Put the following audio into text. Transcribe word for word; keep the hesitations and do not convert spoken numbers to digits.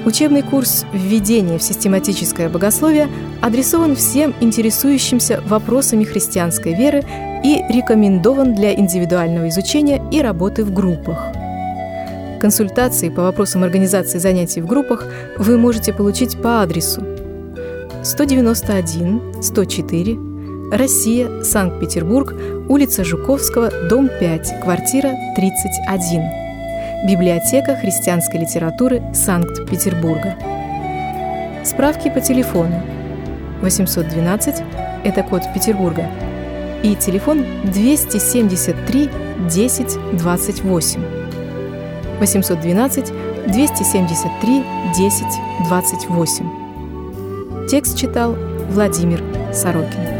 Учебный курс «Введение в систематическое богословие» адресован всем интересующимся вопросами христианской веры и рекомендован для индивидуального изучения и работы в группах. Консультации по вопросам организации занятий в группах вы можете получить по адресу сто девяносто один сто четыре, Россия, Санкт-Петербург, улица Жуковского, дом пять, квартира тридцать один. Библиотека христианской литературы Санкт-Петербурга. Справки по телефону восемьсот двенадцать, это код Петербурга, и телефон двести семьдесят три десять двадцать восемь. восемьсот двенадцать двести семьдесят три десять двадцать восемь. Текст читал Владимир Сорокин.